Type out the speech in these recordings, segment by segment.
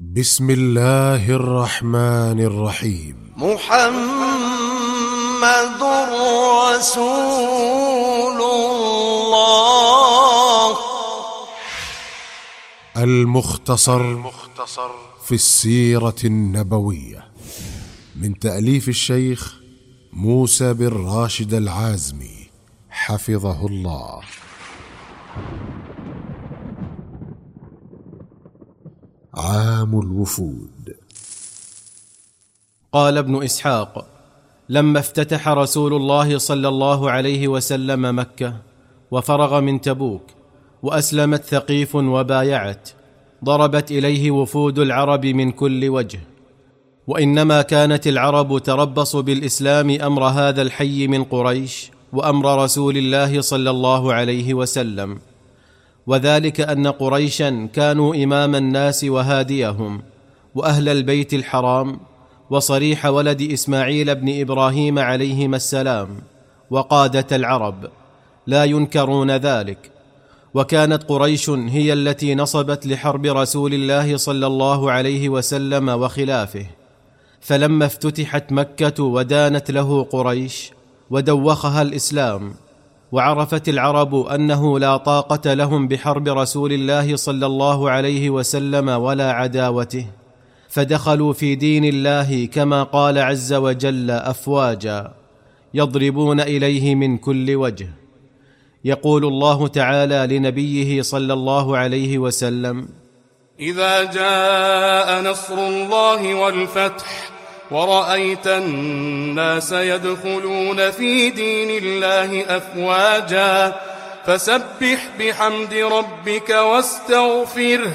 بسم الله الرحمن الرحيم. محمد رسول الله. المختصر في السيرة النبوية من تأليف الشيخ موسى بن راشد العازمي حفظه الله. عام الوفود. قال ابن إسحاق: لما افتتح رسول الله صلى الله عليه وسلم مكة وفرغ من تبوك وأسلمت ثقيف وبايعت، ضربت إليه وفود العرب من كل وجه، وإنما كانت العرب تربص بالإسلام أمر هذا الحي من قريش وأمر رسول الله صلى الله عليه وسلم، وذلك أن قريشا كانوا إمام الناس وهاديهم، وأهل البيت الحرام وصريح ولد إسماعيل بن إبراهيم عليهما السلام وقادة العرب لا ينكرون ذلك. وكانت قريش هي التي نصبت لحرب رسول الله صلى الله عليه وسلم وخلافه، فلما افتتحت مكة ودانت له قريش ودوخها الإسلام، وعرفت العرب أنه لا طاقة لهم بحرب رسول الله صلى الله عليه وسلم ولا عداوته، فدخلوا في دين الله كما قال عز وجل أفواجا يضربون إليه من كل وجه. يقول الله تعالى لنبيه صلى الله عليه وسلم: إذا جاء نصر الله والفتح ورأيت الناس يدخلون في دين الله أفواجا فسبح بحمد ربك واستغفره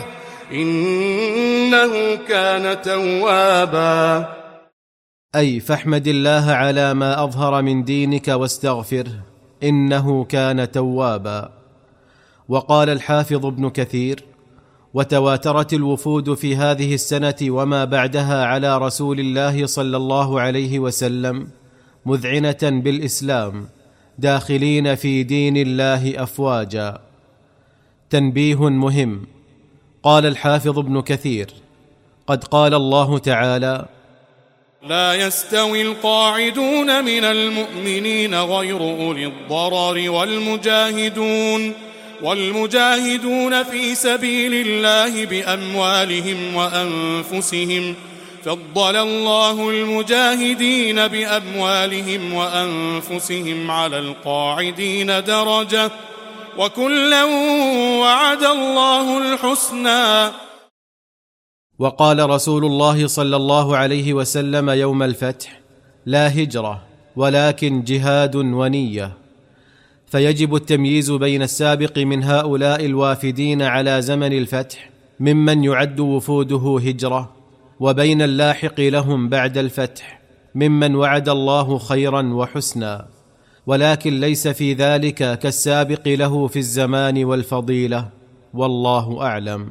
إنه كان توابا. أي فاحمد الله على ما أظهر من دينك واستغفره إنه كان توابا. وقال الحافظ ابن كثير: وتواترت الوفود في هذه السنة وما بعدها على رسول الله صلى الله عليه وسلم مذعنة بالإسلام، داخلين في دين الله أفواجا. تنبيه مهم. قال الحافظ ابن كثير: قد قال الله تعالى: لا يستوي القاعدون من المؤمنين غير أولي الضرر والمجاهدون في سبيل الله بأموالهم وأنفسهم، فضل الله المجاهدين بأموالهم وأنفسهم على القاعدين درجة وكلا وعد الله الحسنى. وقال رسول الله صلى الله عليه وسلم يوم الفتح: لا هجرة ولكن جهاد ونية. فيجب التمييز بين السابق من هؤلاء الوافدين على زمن الفتح ممن يعد وفوده هجرة، وبين اللاحق لهم بعد الفتح ممن وعد الله خيرا وحسنا، ولكن ليس في ذلك كالسابق له في الزمان والفضيلة، والله أعلم.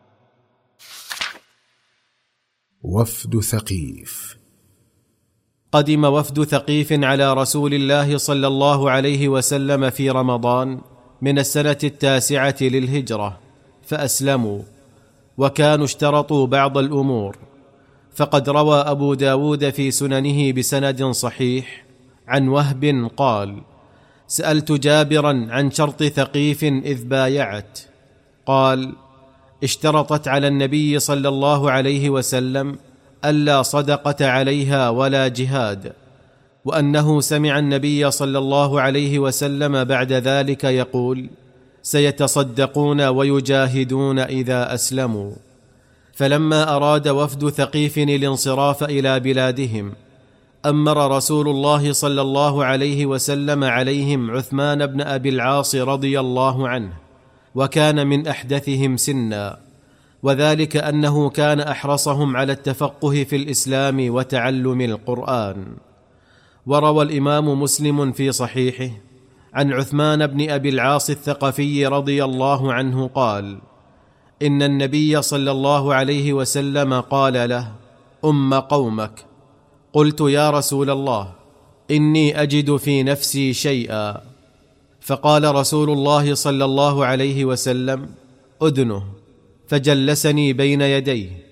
وفد ثقيف. قدم وفد ثقيف على رسول الله صلى الله عليه وسلم في رمضان من السنة 9 للهجرة، فأسلموا، وكانوا اشترطوا بعض الأمور. فقد روى أبو داود في سننه بسند صحيح عن وهب قال: سألت جابرا عن شرط ثقيف إذ بايعت، قال: اشترطت على النبي صلى الله عليه وسلم ألا صدقة عليها ولا جهاد، وأنه سمع النبي صلى الله عليه وسلم بعد ذلك يقول: سيتصدقون ويجاهدون إذا أسلموا. فلما أراد وفد ثقيف الانصراف إلى بلادهم، أمر رسول الله صلى الله عليه وسلم عليهم عثمان بن أبي العاص رضي الله عنه، وكان من أحدثهم سنا، وذلك أنه كان أحرصهم على التفقه في الإسلام وتعلم القرآن. وروى الإمام مسلم في صحيحه عن عثمان بن أبي العاص الثقفي رضي الله عنه قال: إن النبي صلى الله عليه وسلم قال له: أم قومك. قلت: يا رسول الله، إني أجد في نفسي شيئا. فقال رسول الله صلى الله عليه وسلم: أدنه. فجلسني بين يديه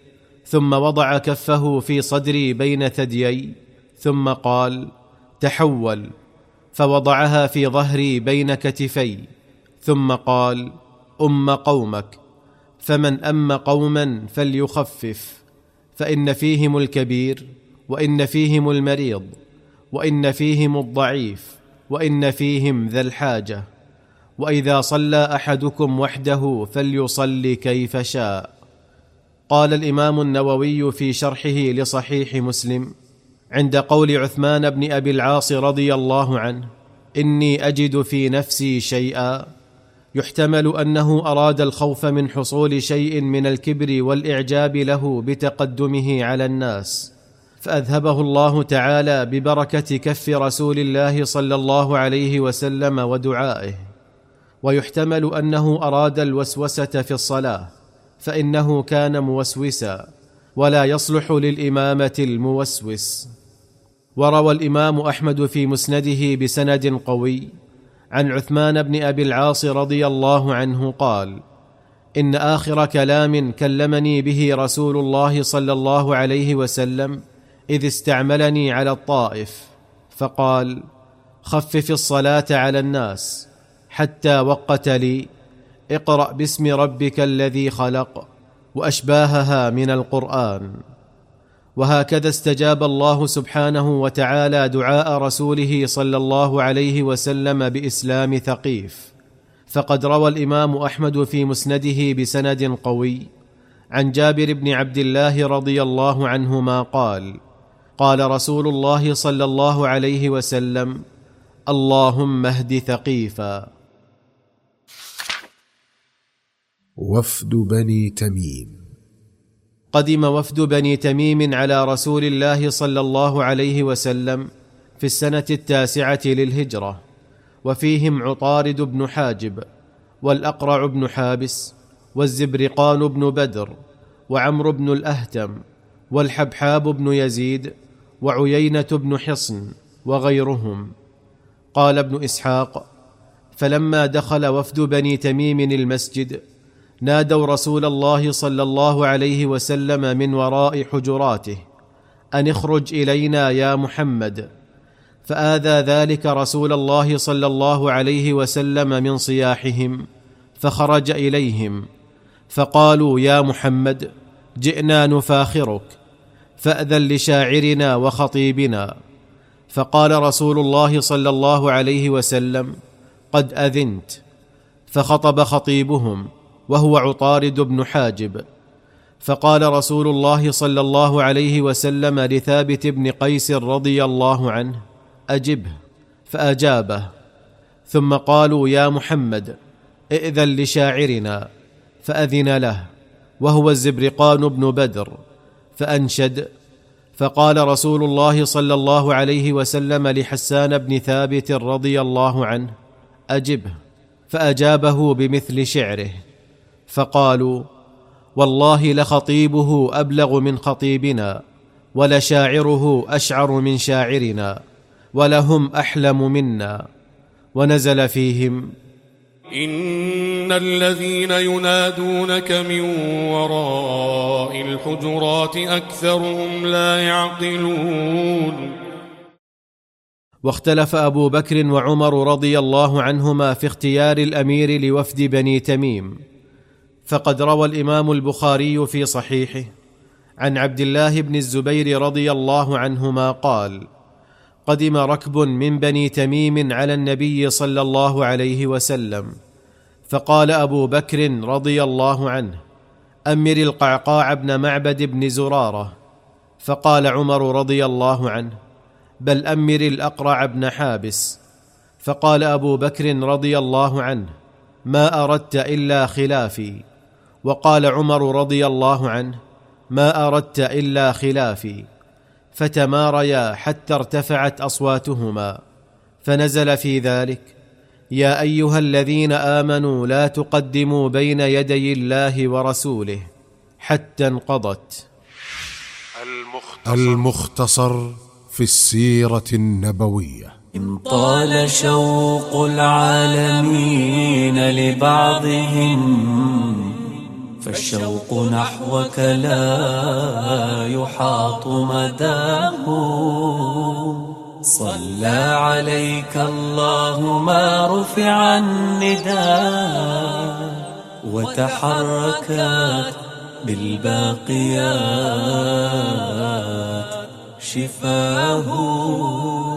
ثم وضع كفه في صدري بين ثديي، ثم قال: تحول، فوضعها في ظهري بين كتفي، ثم قال: قومك، فمن أم قوما فليخفف، فإن فيهم الكبير، وإن فيهم المريض، وإن فيهم الضعيف، وإن فيهم ذا الحاجة، وإذا صلى أحدكم وحده فليصلي كيف شاء. قال الإمام النووي في شرحه لصحيح مسلم عند قول عثمان بن أبي العاص رضي الله عنه: إني أجد في نفسي شيئا، يحتمل أنه أراد الخوف من حصول شيء من الكبر والإعجاب له بتقدمه على الناس، فأذهبه الله تعالى ببركة كف رسول الله صلى الله عليه وسلم ودعائه. ويحتمل أنه أراد الوسوسة في الصلاة، فإنه كان موسوسا، ولا يصلح للإمامة الموسوس. وروى الإمام أحمد في مسنده بسند قوي عن عثمان بن أبي العاص رضي الله عنه قال: إن آخر كلام كلمني به رسول الله صلى الله عليه وسلم إذ استعملني على الطائف، فقال: خفف الصلاة على الناس، حتى وقت لي: اقرأ باسم ربك الذي خلق، وأشباهها من القرآن. وهكذا استجاب الله سبحانه وتعالى دعاء رسوله صلى الله عليه وسلم بإسلام ثقيف. فقد روى الإمام أحمد في مسنده بسند قوي عن جابر بن عبد الله رضي الله عنهما قال: قال رسول الله صلى الله عليه وسلم: اللهم اهد ثقيفا. وفد بني تميم. قدم وفد بني تميم على رسول الله صلى الله عليه وسلم في السنة 9 للهجرة، وفيهم عطارد بن حاجب، والأقرع بن حابس، والزبرقان بن بدر، وعمرو بن الأهتم، والحبحاب بن يزيد، وعيينة بن حصن، وغيرهم. قال ابن إسحاق: فلما دخل وفد بني تميم المسجد نادوا رسول الله صلى الله عليه وسلم من وراء حجراته أن اخرج إلينا يا محمد، فآذى ذلك رسول الله صلى الله عليه وسلم من صياحهم، فخرج إليهم فقالوا: يا محمد، جئنا نفاخرك، فأذن لشاعرنا وخطيبنا. فقال رسول الله صلى الله عليه وسلم: قد أذنت. فخطب خطيبهم وهو عطارد بن حاجب، فقال رسول الله صلى الله عليه وسلم لثابت بن قيس رضي الله عنه: أجبه، فأجابه. ثم قالوا: يا محمد، ائذن لشاعرنا، فأذن له وهو الزبرقان بن بدر، فأنشد. فقال رسول الله صلى الله عليه وسلم لحسان بن ثابت رضي الله عنه: أجبه، فأجابه بمثل شعره. فقالوا: والله لخطيبه أبلغ من خطيبنا، ولشاعره أشعر من شاعرنا، ولهم أحلم منا. ونزل فيهم: إن الذين ينادونك من وراء الحجرات أكثرهم لا يعقلون. واختلف أبو بكر وعمر رضي الله عنهما في اختيار الأمير لوفد بني تميم. فقد روى الإمام البخاري في صحيحه عن عبد الله بن الزبير رضي الله عنهما قال: قدم ركب من بني تميم على النبي صلى الله عليه وسلم، فقال أبو بكر رضي الله عنه: أمر القعقاع بن معبد بن زرارة. فقال عمر رضي الله عنه: بل أمر الأقرع بن حابس. فقال أبو بكر رضي الله عنه: ما أردت إلا خلافي. وقال عمر رضي الله عنه: ما أردت إلا خلافي. فتماريا حتى ارتفعت أصواتهما، فنزل في ذلك: يا أيها الذين آمنوا لا تقدموا بين يدي الله ورسوله، حتى انقضت. المختصر في السيرة النبوية. إن طال شوق العالمين لبعضهم فالشوق نحوك لا يحاط مداه. صلى عليك الله ما رفع النداء، وتحركت بالباقيات شفاه.